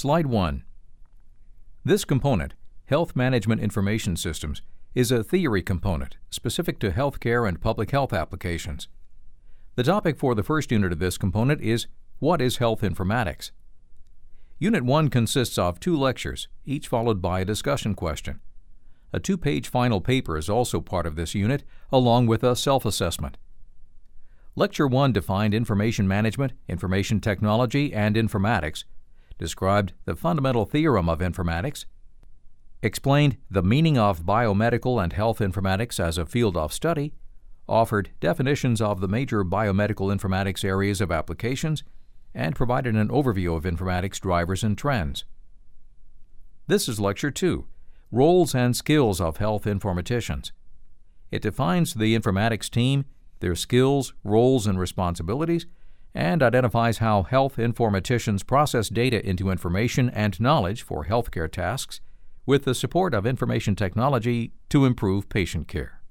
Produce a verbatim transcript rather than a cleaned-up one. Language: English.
Slide one. This component, Health Management Information Systems, is a theory component specific to healthcare and public health applications. The topic for the first unit of this component is What is Health Informatics? Unit one consists of two lectures, each followed by a discussion question. A two-page final paper is also part of this unit, along with a self-assessment. Lecture one defined information management, information technology, and informatics, described the fundamental theorem of informatics, explained the meaning of biomedical and health informatics as a field of study, offered definitions of the major biomedical informatics areas of applications, and provided an overview of informatics drivers and trends. This is Lecture two, Roles and Skills of Health Informaticians. It defines the informatics team, their skills, roles, and responsibilities, and identifies how health informaticians process data into information and knowledge for healthcare tasks with the support of information technology to improve patient care.